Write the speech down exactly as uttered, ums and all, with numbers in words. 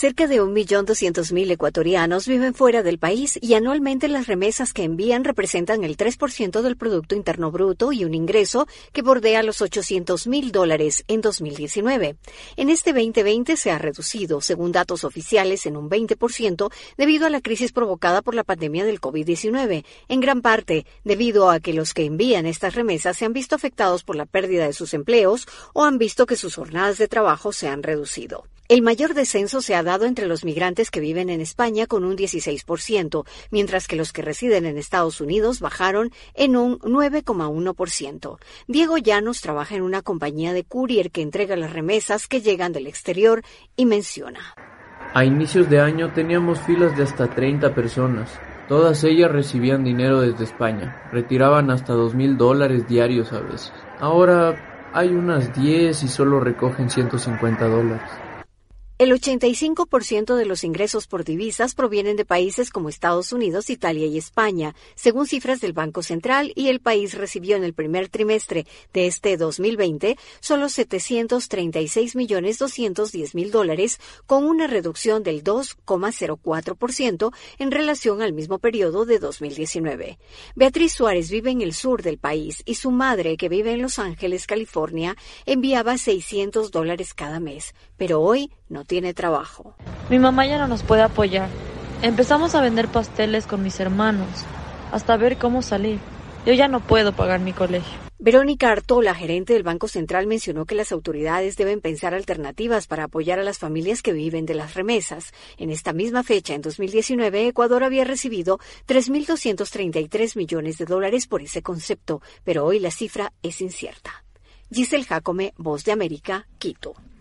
Cerca de un millón doscientos mil ecuatorianos viven fuera del país y anualmente las remesas que envían representan el tres por ciento del Producto Interno Bruto y un ingreso que bordea los ochocientos mil dólares en dos mil diecinueve. En este veinte veinte se ha reducido, según datos oficiales, en un veinte por ciento debido a la crisis provocada por la pandemia del COVID diecinueve, en gran parte debido a que los que envían estas remesas se han visto afectados por la pérdida de sus empleos o han visto que sus jornadas de trabajo se han reducido. El mayor descenso se ha dado entre los migrantes que viven en España con un dieciséis por ciento, mientras que los que residen en Estados Unidos bajaron en un nueve coma uno por ciento. Diego Llanos trabaja en una compañía de courier que entrega las remesas que llegan del exterior y menciona: A inicios de año teníamos filas de hasta treinta personas. Todas ellas recibían dinero desde España. Retiraban hasta dos mil dólares diarios a veces. Ahora hay unas diez y solo recogen ciento cincuenta dólares. El ochenta y cinco por ciento de los ingresos por divisas provienen de países como Estados Unidos, Italia y España, según cifras del Banco Central, y el país recibió en el primer trimestre de este dos mil veinte solo setecientos treinta y seis millones doscientos diez mil dólares, con una reducción del dos coma cero cuatro por ciento en relación al mismo periodo de dos mil diecinueve. Beatriz Suárez vive en el sur del país y su madre, que vive en Los Ángeles, California, enviaba seiscientos dólares cada mes, pero hoy no tiene trabajo. Mi mamá ya no nos puede apoyar. Empezamos a vender pasteles con mis hermanos, hasta ver cómo salir. Yo ya no puedo pagar mi colegio. Verónica Artola, gerente del Banco Central, mencionó que las autoridades deben pensar alternativas para apoyar a las familias que viven de las remesas. En esta misma fecha, en dos mil diecinueve, Ecuador había recibido tres mil doscientos treinta y tres millones de dólares por ese concepto, pero hoy la cifra es incierta. Giselle Jacome, Voz de América, Quito.